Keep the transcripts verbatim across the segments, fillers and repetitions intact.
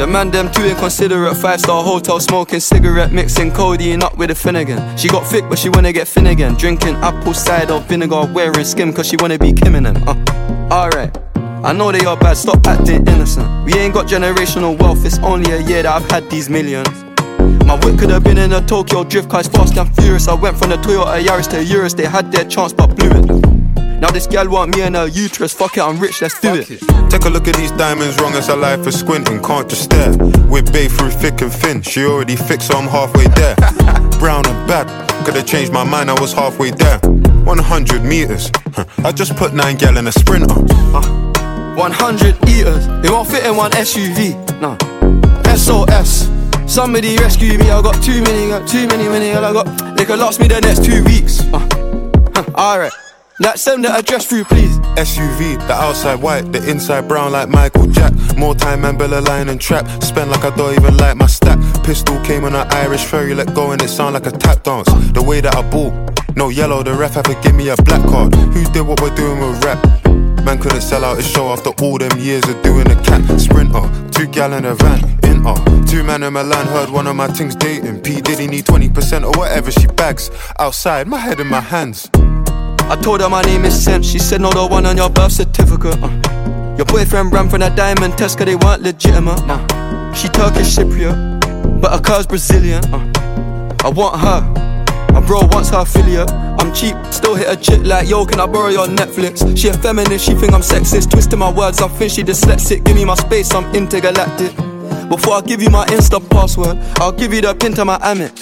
The man them too inconsiderate. Five-star hotel smoking cigarette, mixing codeine up with a Finnegan. She got thick but she wanna get thin again. Drinking apple cider vinegar, wearing skim cause she wanna be Kim and them. uh, Alright, I know they are bad, stop acting innocent. We ain't got generational wealth, it's only a year that I've had these millions. My whip could have been in a Tokyo drift car, it's fast and furious. I went from the Toyota Yaris to Urus, they had their chance but blew it. Now this gal want me and her uterus, fuck it, I'm rich, let's do it. Take a look at these diamonds, wrong as her life is squinting, can't just stare. With bae through thick and thin, she already fixed so I'm halfway there. Brown and bad, could've changed my mind, I was halfway there. one hundred meters, I just put nine gal in a sprinter. uh, one hundred eaters, they won't fit in one S U V, no. S O S, somebody rescue me, I got too many, got too many, many, I got, they could last me the next two weeks. uh, huh, Alright, like send the address through please. S U V, the outside white, the inside brown like Michael Jack. More time and Bella line and trap, spend like I don't even like my stack. Pistol came on an Irish ferry, let go and it sound like a tap dance. The way that I ball, no yellow, the ref had to give me a black card. Who did what we're doing with rap? Man couldn't sell out his show after all them years of doing a cat. Sprinter, two gal in a van, in uh two man in Milan, heard one of my things dating. P Diddy need twenty percent or whatever she bags. Outside, my head in my hands. I told her my name is Sam, she said no, the one on your birth certificate. uh. Your boyfriend ran from that diamond test cause they weren't legitimate. uh. She Turkish Cypriot, but her car's Brazilian. uh. I want her, my bro wants her affiliate. I'm cheap, still hit a chick like, yo, can I borrow your Netflix? She a feminist, she think I'm sexist, twisting my words, I think she dyslexic. Give me my space, I'm intergalactic. Before I give you my Insta password, I'll give you the pin to my Amex.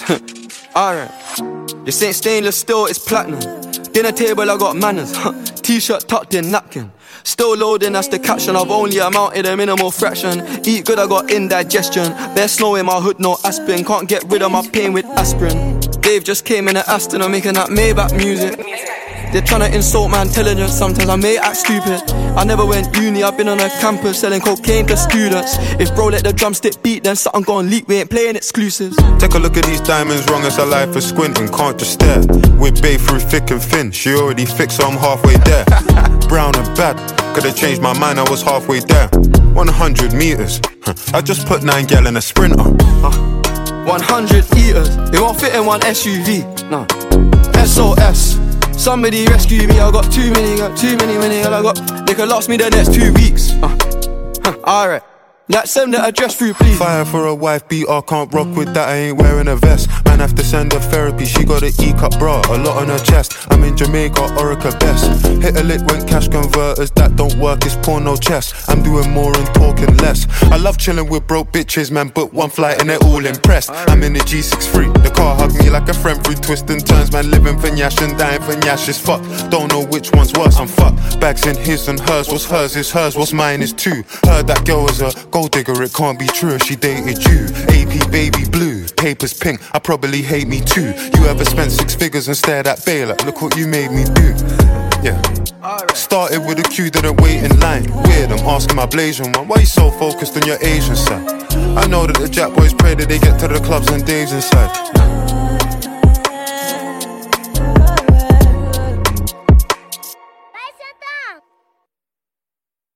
Alright, this ain't stainless steel, it's platinum. Dinner table, I got manners. T-shirt tucked in, napkin. Still loading, that's the caption. I've only amounted a minimal fraction. Eat good, I got indigestion. Bare snow in my hood, no aspirin. Can't get rid of my pain with aspirin. Dave just came in at Aston, I'm making that Maybach music. They're tryna insult my intelligence, sometimes I may act stupid. I never went uni, I've been on a campus selling cocaine to students. If bro let the drumstick beat, then something gon' leak, we ain't playing exclusives. Take a look at these diamonds, wrong as her life is squinting, can't just stare. With bae through thick and thin, she already fixed so I'm halfway there. Brown and bad, could've changed my mind, I was halfway there. one hundred meters, I just put nine gal in a sprinter. uh, one hundred eaters, they won't fit in one S U V, no. S O S, somebody rescue me, I got too many, got too many, many, I got, they could last me the next two weeks. uh, huh, Alright, like send the address through please. Fire for a wife beater, can't rock with that, I ain't wearing a vest. Man have to send her therapy, she got an E-cup bra, a lot on her chest. I'm in Jamaica, Orica best. Hit a lick when cash converters, that don't work, it's porno chess. I'm doing more and talking less. I love chilling with broke bitches, man, book one flight and they're all impressed. I'm in the G sixty-three, the car hugged me like a friend through twists and turns. Man living for Nyash and dying for Nyash is fuck. Don't know which one's worse, I'm fucked. Bags in his and hers, what's hers is hers, what's mine is too. Heard that girl was a gold digger, it can't be true if she dated you. A P baby blue, papers pink, I probably hate me too. You ever spent six figures and stared at bail like, look what you made me do. Yeah. Started with a queue, didn't wait in line. Weird, I'm asking my Blasian one, why you so focused on your Asian side? I know that the Jack boys pray that they get to the clubs and Dave's inside.